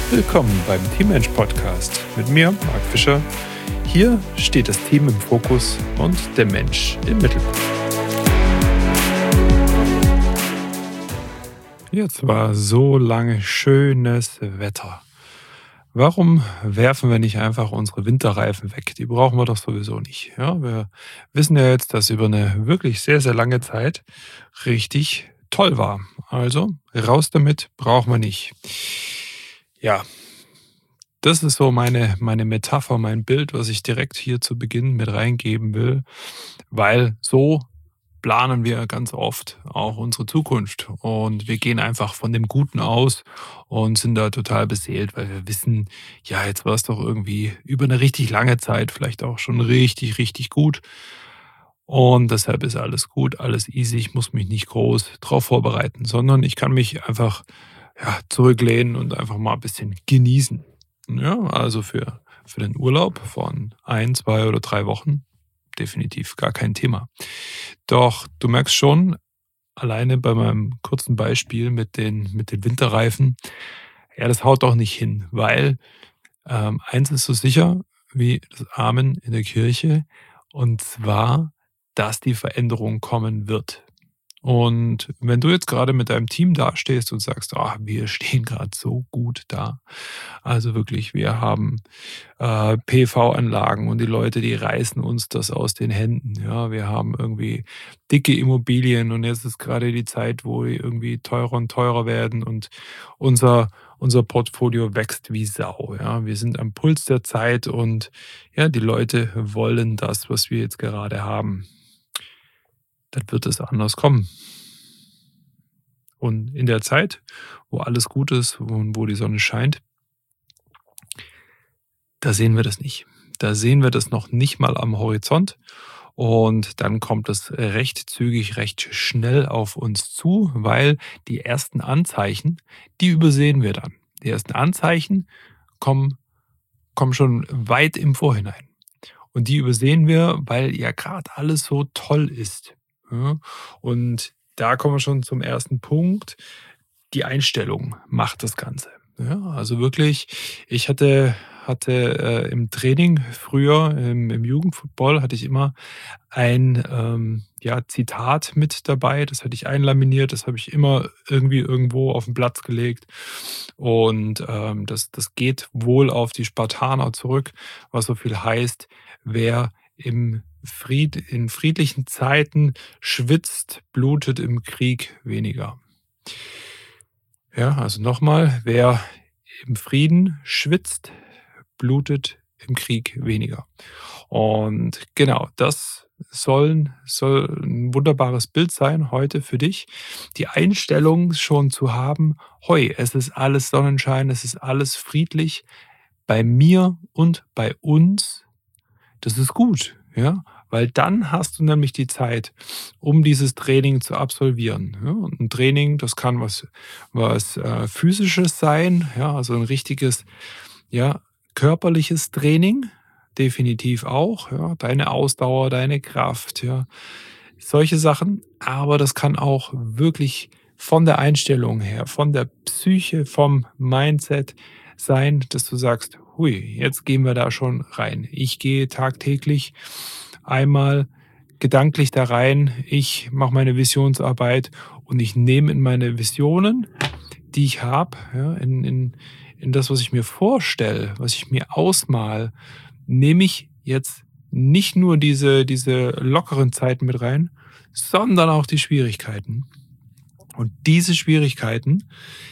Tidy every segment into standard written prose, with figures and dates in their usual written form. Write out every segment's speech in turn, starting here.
Willkommen beim Teammensch Podcast mit mir, Marc Fischer. Hier steht das Team im Fokus und der Mensch im Mittelpunkt. Jetzt war so lange schönes Wetter. Warum werfen wir nicht einfach unsere Winterreifen weg? Die brauchen wir doch sowieso nicht. Ja, wir wissen ja jetzt, dass über eine wirklich sehr, sehr lange Zeit richtig toll war. Also raus damit, brauchen wir nicht. Ja, das ist so meine Metapher, mein Bild, was ich direkt hier zu Beginn mit reingeben will, weil so planen wir ganz oft auch unsere Zukunft und wir gehen einfach von dem Guten aus und sind da total beseelt, weil wir wissen, ja, jetzt war es doch irgendwie über eine richtig lange Zeit vielleicht auch schon richtig, richtig gut und deshalb ist alles gut, alles easy. Ich muss mich nicht groß drauf vorbereiten, sondern ich kann mich einfach zurücklehnen und einfach mal ein bisschen genießen. Ja, also für den Urlaub von 1, 2 oder 3 Wochen definitiv gar kein Thema. Doch du merkst schon, alleine bei meinem kurzen Beispiel mit den Winterreifen, ja, das haut doch nicht hin, weil eins ist so sicher wie das Amen in der Kirche, und zwar, dass die Veränderung kommen wird. Und wenn du jetzt gerade mit deinem Team dastehst und sagst: „Ah, wir stehen gerade so gut da. Also wirklich, wir haben PV-Anlagen und die Leute, die reißen uns das aus den Händen. Ja, wir haben irgendwie dicke Immobilien und jetzt ist gerade die Zeit, wo die irgendwie teurer und teurer werden und unser Portfolio wächst wie Sau. Ja, wir sind am Puls der Zeit und ja, die Leute wollen das, was wir jetzt gerade haben. Dann wird es anders kommen. Und in der Zeit, wo alles gut ist und wo die Sonne scheint, da sehen wir das nicht. Da sehen wir das noch nicht mal am Horizont und dann kommt es recht zügig, recht schnell auf uns zu, weil die ersten Anzeichen, die übersehen wir dann. Die ersten Anzeichen kommen schon weit im Vorhinein. Und die übersehen wir, weil ja gerade alles so toll ist. Ja? Und da kommen wir schon zum ersten Punkt. Die Einstellung macht das Ganze. Ja, also wirklich, ich hatte im Training früher, im Jugendfootball, hatte ich immer ein Zitat mit dabei. Das hatte ich einlaminiert, das habe ich immer irgendwie irgendwo auf den Platz gelegt. Und das geht wohl auf die Spartaner zurück, was so viel heißt: Wer in friedlichen Zeiten schwitzt, blutet im Krieg weniger. Ja, also nochmal, wer im Frieden schwitzt, blutet im Krieg weniger. Und genau, das soll ein wunderbares Bild sein heute für dich, die Einstellung schon zu haben: „Hoi, es ist alles Sonnenschein, es ist alles friedlich bei mir und bei uns." Das ist gut, ja, weil dann hast du nämlich die Zeit, um dieses Training zu absolvieren, ja? Und 'n Training, das kann was Physisches sein, ja, also ein richtiges, ja, körperliches Training, definitiv auch, ja, deine Ausdauer, deine Kraft, ja, solche Sachen. Aber das kann auch wirklich von der Einstellung her, von der Psyche, vom Mindset sein, dass du sagst: „Hui, jetzt gehen wir da schon rein." Ich gehe tagtäglich einmal gedanklich da rein. Ich mache meine Visionsarbeit und ich nehme in meine Visionen, die ich habe, ja, in das, was ich mir vorstelle, was ich mir ausmale, nehme ich jetzt nicht nur diese lockeren Zeiten mit rein, sondern auch die Schwierigkeiten. Und diese Schwierigkeiten,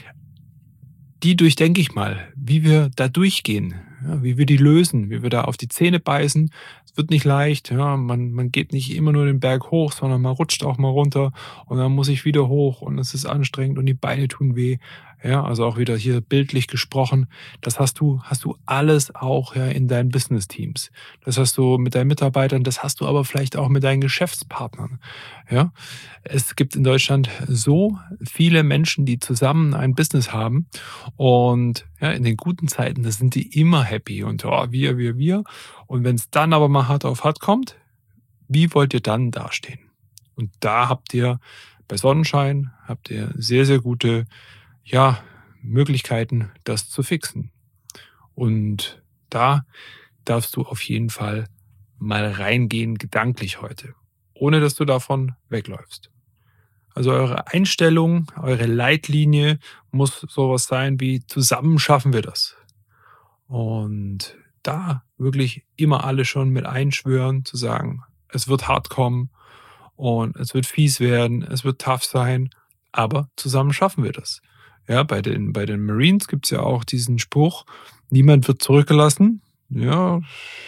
die durchdenke ich mal, wie wir da durchgehen, ja, wie wir die lösen, wie wir da auf die Zähne beißen. Es wird nicht leicht, ja, man geht nicht immer nur den Berg hoch, sondern man rutscht auch mal runter und dann muss ich wieder hoch und es ist anstrengend und die Beine tun weh. Ja, also auch wieder hier bildlich gesprochen. Das hast du alles auch, ja, in deinen Business-Teams. Das hast du mit deinen Mitarbeitern, das hast du aber vielleicht auch mit deinen Geschäftspartnern. Ja, es gibt in Deutschland so viele Menschen, die zusammen ein Business haben und ja, in den guten Zeiten, da sind die immer happy und oh, wir. Und wenn es dann aber mal hart auf hart kommt, wie wollt ihr dann dastehen? Und da habt ihr bei Sonnenschein habt ihr sehr, sehr gute, ja, Möglichkeiten, das zu fixen. Und da darfst du auf jeden Fall mal reingehen gedanklich heute, ohne dass du davon wegläufst. Also eure Einstellung, eure Leitlinie muss sowas sein wie: „Zusammen schaffen wir das.“ Und da wirklich immer alle schon mit einschwören, zu sagen: „Es wird hart kommen und es wird fies werden, es wird tough sein, aber zusammen schaffen wir das.“ Ja, bei den Marines gibt's ja auch diesen Spruch: „Niemand wird zurückgelassen.“ Ja,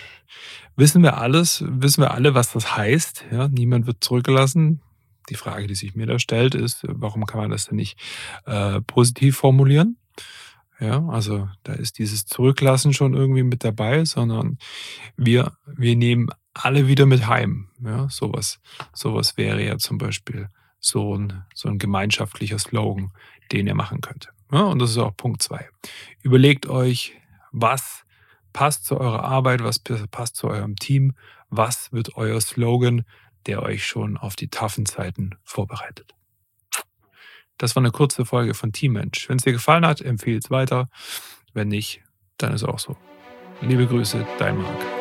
wissen wir alle, was das heißt, ja? Niemand wird zurückgelassen. Die Frage, die sich mir da stellt, ist, warum kann man das denn nicht, positiv formulieren? Ja, also, da ist dieses Zurücklassen schon irgendwie mit dabei, sondern wir nehmen alle wieder mit heim, ja? So was wäre ja zum Beispiel so ein gemeinschaftlicher Slogan, den ihr machen könnt, ja? Und das ist auch Punkt 2. Überlegt euch, was passt zu eurer Arbeit, was passt zu eurem Team, was wird euer Slogan, der euch schon auf die taffen Zeiten vorbereitet. Das war eine kurze Folge von Teammensch. Wenn es dir gefallen hat, empfehle es weiter. Wenn nicht, dann ist auch so. Liebe Grüße, dein Marc.